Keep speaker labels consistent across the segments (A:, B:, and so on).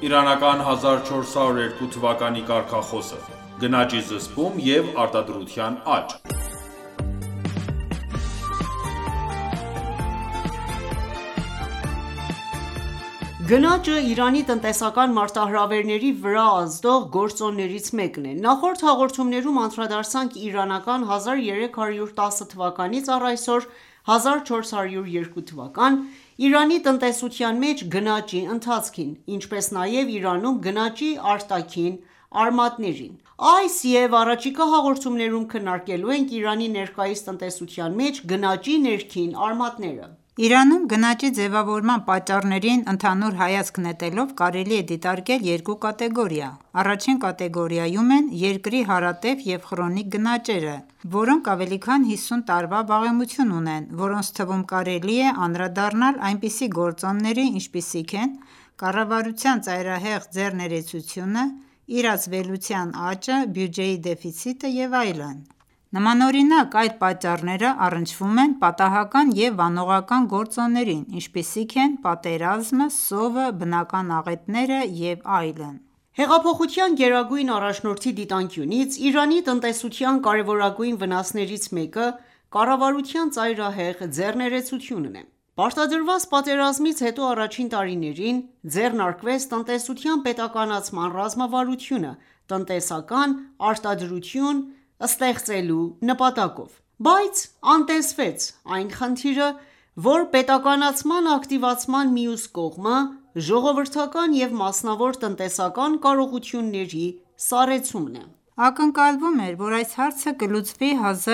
A: Իրանական 1402 թվականի կարգախոսը՝ գնաճի զսպում և արտադրության աճ։
B: Գնաճը Իրանի տնտեսական մարտահրավերների վրա ազդող գործոններից մեկն է։ Նախորդ հաղորդումներում անդրադարձանք իրանական 1310 թվականից առ այսօր 1402 թվական Իրանի տնտեսության մեջ գնաճի ընթացքին, ինչպես նաև Իրանում գնաճի արտաքին արմատներին։ Այս և առաջիկա հաղորդումներում քննարկելու ենք Իրանի ներկայիս տնտեսության մեջ գնաճի ներքին արմատները։
C: Իրանում գնաճի ձևավորման պատճառներին ընդհանուր հայացք նետելով կարելի է դիտարկել երկու կատեգորիա։ Առաջին կատեգորիայում են երկրի հարատև և խրոնիկ գնաճերը, որոնք ավելի քան 50 տարվա վաղեմություն ունեն, որոնց թվում կարելի է անդրադառնալ այնպիսի գործոնների, ինչպիսիք են կառավարության ծայրահեղ ձեռներեցությունը, իրացվելիության աճը, բյուջեի դեֆիցիտը և այլն։ Նմանօրինակ, այդ պատճառները առնչվում են պատահական և վանողական գործոններին, ինչպիսիք են պատերազմը, սովը, բնական աղետները և այլն։
B: Հեղափոխության գերագույն առաջնորդի դիտանկյունից Իրանի տնտեսության կարևորագույն վնասներից մեկը կառավարության ծայրահեղ ձեռներեցությունն է։ Պարտադրված պատերազմից հետո առաջին տարիներին ձեռնարկվեց տնտեսության պետականացման ռազմավարությունը՝ տնտեսական արտադրություն ստեղծելու նպատակով։ Բայց անտեսվեց այն խնդիրը, որ պետականացման ակտիվացման մյուս կողմը ժողովրդական և մասնավոր տնտեսական կարողությունների սառեցումն է։
C: Ակնկալվում էր, որ այս հարցը կլուծվի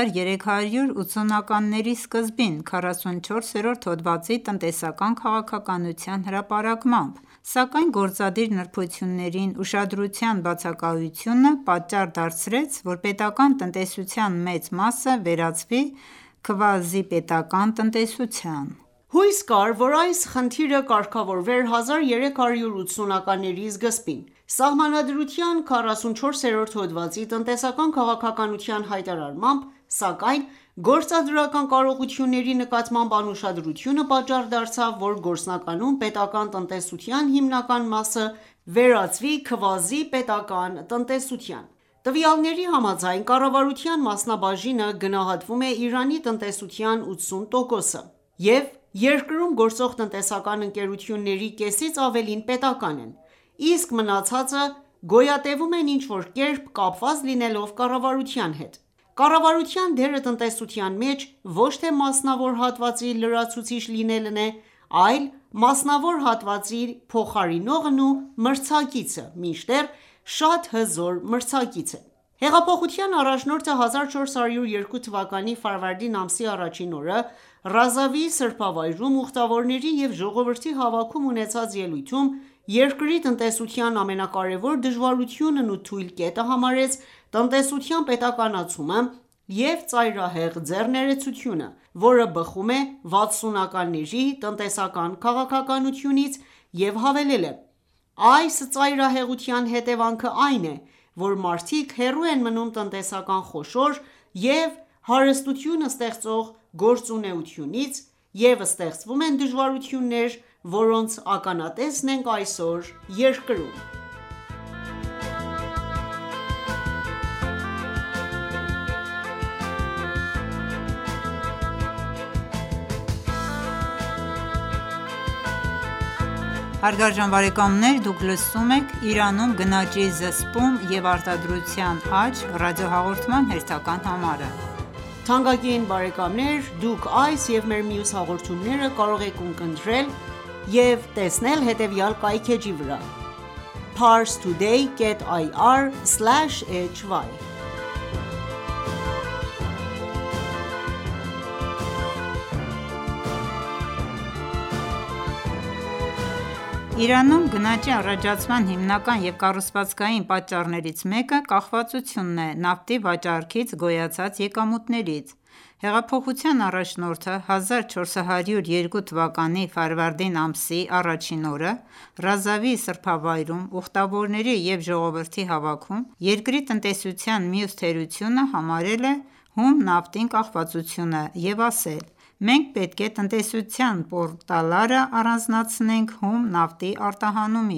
C: 1380-ականների սկզբին 44-րդ հոդվածի տնտեսական քաղաքականության հրապարակմամբ, սակայն գործադիր նրբություններին ուշադրության բացակայությունը պատճառ դարձրեց, որ պետական տնտեսության մեծ մասը վերածվի քվազիպետական տնտեսության։
B: Հույս կար, որ այս խնդիրը կարգավորվեր 1380-ականների սկզբին։ Սահմանադրության 44-րդ հոդվածի տնտեսական քաղաքականության հայտարարմամբ, սակայն, գործադրական կարողությունների նկատմամբ անուշադրությունը պատճառ դարձավ, որ գործնականում պետական տնտեսության հիմնական մասը վերածվի քվազի-պետական տնտեսության։ Տվյալների համաձայն, կառավարության մասնաբաժինը գնահատվում է Իրանի տնտեսության 80%-ը, և երկրում գործող տնտեսական ընկերությունների կեսից ավելին պետական են, իսկ մնացածը գոյատևում են ինչ-որ կերպ կապված լինելով կառավարության հետ։ Կառավարության դերը տնտեսության մեջ ոչ թե մասնավոր հատվածի լրացուցիչ լինելն է, այլ մասնավոր հատվածի փոխարինողն ու մրցակիցը, մինչդեռ շատ հզոր մրցակից է։ Հեղափոխության առաջնորդը 1402 թվականի ֆարվարդին ամսի առաջին օրը Ռազավի սրբավայրում ուխտավորների և ժողովրդի հավաքում ունեցած ելույթում երկրի տնտեսության ամենակարևոր դժվարությունն ու թույլ կետը համարեց տնտեսության պետականացումը և ծայրահեղ ձեռներեցությունը, որը բխում է 60-ականների տնտեսական քաղաքականությունից և հավելել է.«Այս ծայրահեղության հետևանքը այն է, որ մարդիկ հեռու են մնում տնտեսական խոշոր և հարստություն ստեղծող գործունեությունից և ստեղծվում են դժվարություններ, որոնց ականատեսն ենք այսօր երկրում»։
C: Հարգարժան բարեկամներ, դուք լսում եք «Իրանում գնաճի զսպում և արտադրության աճ» ռադիոհաղորդման հերթական համարը։
B: Թանկագին բարեկամներ, դուք այս և մեր մյուս հաղորդումները կարող եք ունկնդրել և տեսնել հետևյալ կայքէջի վրա՝ parstoday.ir/hy
C: Իրանում գնաճի առաջացման հիմնական և կառուցվածքային պատճառներից մեկը կախվածությունն է նավթի վաճառքից գոյացած եկամուտներից։ Հեղափոխության առաջնորդը 1402 թվականի ֆարվարդին ամսի առաջին օրը Ռազավի սրբավայրում ուխտավորների և ժողովրդի հավաքում երկրի տնտեսության մյուս թերությունը համարել է հում նավթին կախվածությունը և ասել.«Մենք պետք է տնտեսության պորտալարը առանձնացնենք հում նավթի արտահանումից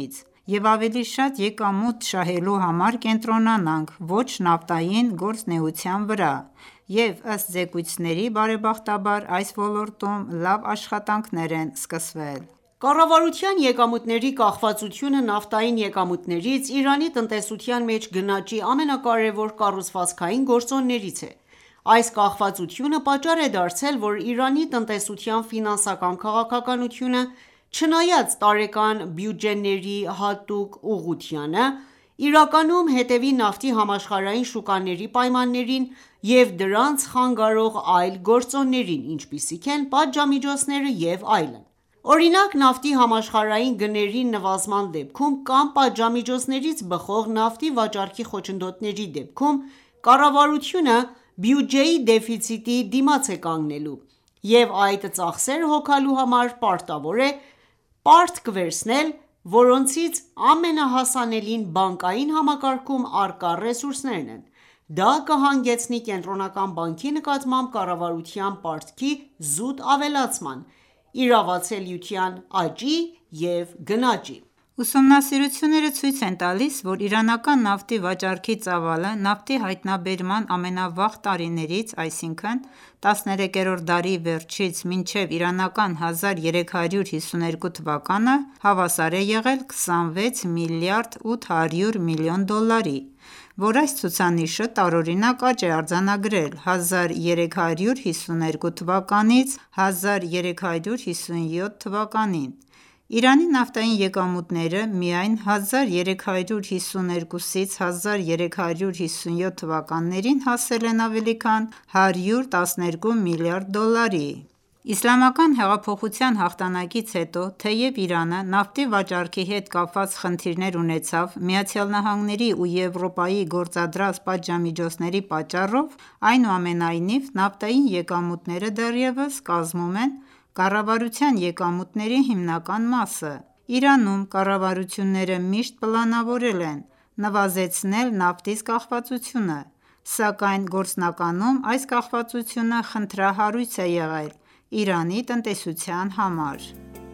C: և ավելի շատ եկամուտ շահելու համար կենտրոնանանք ոչ նավթային գործունեության վրա, և ըստ զեկույցների, բարեբախտաբար, այս ոլորտում լավ աշխատանքներ են սկսվել։
B: Կառավարության եկամուտների կախվածությունը նավթային եկամուտներից Իրանի տնտեսության մեջ գնաճի ամենակարևոր կառուցվածքային գործոններից է։ Այս կախվածությունը պատճառ է դարձել, որ Իրանի տնտեսության ֆինանսական քաղաքականությունը, չնայած տարեկան բյուջեների հատուկ ուղղությանը, իրականում հետևի նավթի համաշխարհային շուկաների պայմաններին և դրանց խանգարող այլ գործոններին, ինչպիսիք են պատժամիջոցները և այլն: Օրինակ, նավթի համաշխարհային գների նվազման դեպքում կամ պատժամիջոցներից բխող նավթի վաճառքի խոչընդոտների դեպքում կառավարությունը բյուջեի դեֆիցիտի դիմաց է կանգնելու և այդ ծախսերը հոգալու համար պարտավոր է պարտք վերցնել, որոնցից ամենահասանելին բանկային համակարգում առկա ռեսուրսներն են: Դա կհանգեցնի Կենտրոնական բանկի նկատմամբ կառավարության պարտքի զուտ ավելացման, իրավացելիության աճի և գնաճի:
C: Ուսումնասիրությունները ցույց են տալիս, որ իրանական նավթի վաճառքի ծավալը նավթի հայտնաբերման ամենավաղ տարիներից, այսինքն 13-րդ դարի վերջից մինչև իրանական 1352 թվականը, հավասար է եղել 26 միլիարդ 800 միլիոն դոլարի, որ այս ցուցանիշը տարօրինակ աճ է արձանագրել 1352 թվականից 1357 թվականին: Իրանի նավթային եկամուտները միայն 1352-ից 1357 թվականներին հասել են ավելի քան 112 միլիարդ դոլարի: Իսլամական հեղափոխության հաղթանակից հետո, թեև Իրանը նավթի վաճառքի հետ կապված խնդիրներ ունեցավ ԱՄՆ-ի ու Եվրոպայի գործադրած պատժամիջոցների պատճառով, այնուամենայնիվ, նավթային եկամուտները դեռևս կազմում են կառավարության եկամուտների հիմնական մասը: Իրանում կառավարությունները միշտ պլանավորել են նվազեցնել նավթից կախվածությունը, սակայն գործնականում այս կախվածությունը խնդրահարույց է եղել Իրանի տնտեսության համար: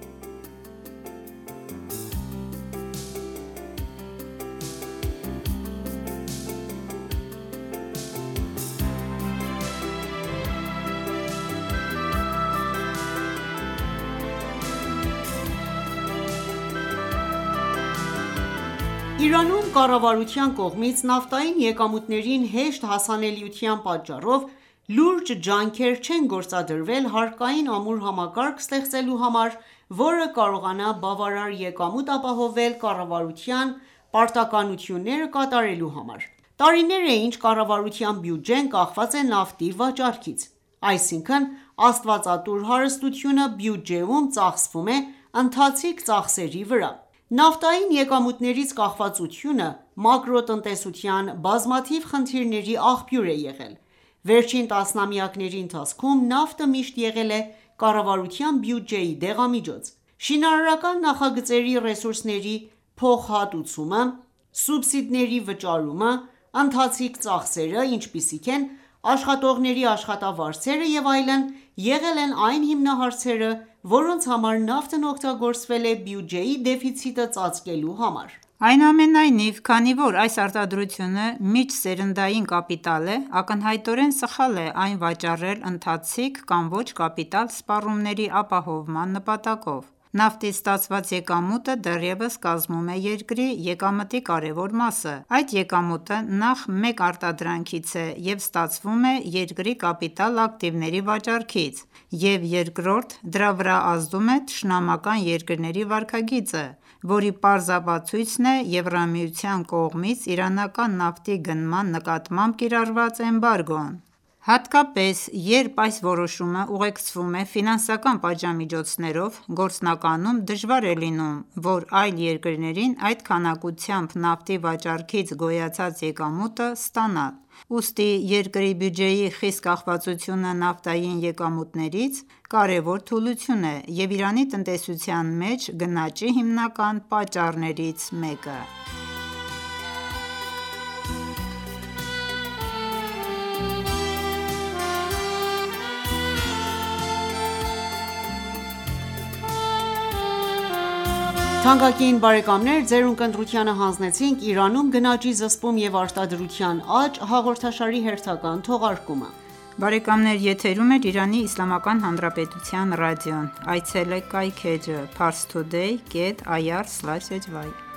B: Իրանում կառավարության կողմից նավթային եկամուտներին հեշտ հասանելիության պատճառով լուրջ ջանքեր չեն գործադրվել հարկային ամուր համակարգ ստեղծելու համար, որը կարողանա բավարար եկամուտ ապահովել կառավարության պարտականությունները կատարելու համար: Տարիներ է ինչ կառավարության բյուջեն կախված է նավթի վաճառքից, այսինքն աստվածատուր հարստությունը բյուջեում ծախսվում է ընթացիկ ծախսերի վրա: Նավթային եկամուտներից կախվածությունը մակրոտնտեսության բազմաթիվ խնդիրների աղբյուր է եղել: Վերջին տասնամյակների ընթացքում նավթը միշտ եղել է կառավարության բյուջեի դեղամիջոց: Շինարարական նախագծերի ռեսուրսների փոխհատուցումը, սուբսիդների վճարումը, ընթացիկ ծախսերը, ինչպիսիք են աշխատողների աշխատավարձերը և այլն, եղել են այն հիմնահարցերը, որոնց համար նավթն օգտագործվել է բյուջեի դեֆիցիտը ծածկելու համար:
C: Այնուամենայնիվ, քանի որ այս արտադրությունը միջսերնդային կապիտալ է, ակնհայտորեն սխալ է այն վաճառել ընթացիկ կամ ոչ կապիտալ սպառումների ապահովման նպատակով: Նավթից ստացված եկամուտը դեռևս կազմում է երկրի եկամտի կարևոր մասը: Այդ եկամուտը նախ մեկ արտադրանքից է և ստացվում է երկրի կապիտալ ակտիվների վաճառքից և երկրորդ դրա վրա ազդում է թշնամական երկրների վարքագիծը, որի պարզապացույցն է Եվրամիության կողմից իրանական նավթի գնման նկատմամբ կիրառված էմբարգոն: Հատկապես, երբ այս որոշումը ուղեկցվում է ֆինանսական պատժամիջոցներով, գործնականում դժվար է լինում, որ այլ երկրներին այդ քանակությամբ նավթի վաճառքից գոյացած եկամուտը ստանալ: Ուստի երկրի բյուջեի խիստ կախվածությունը նավթային եկամուտներից կարևոր թուլություն է և Իրանի տնտեսության մեջ գնաճի հիմնական պատճառներից մեկը:
B: Թանկագին բարեկամներ, ձեր ունկնդրությանը հանձնեցինք «Իրանում գնաճի զսպում և արտադրության աճ» հաղորդաշարի հերթական թողարկումը:
C: Բարեկամներ եթերում է Իրանի Իսլամական Հանրապետության ռադիոն: Այցելեք կայք էջը parstoday.ir/hy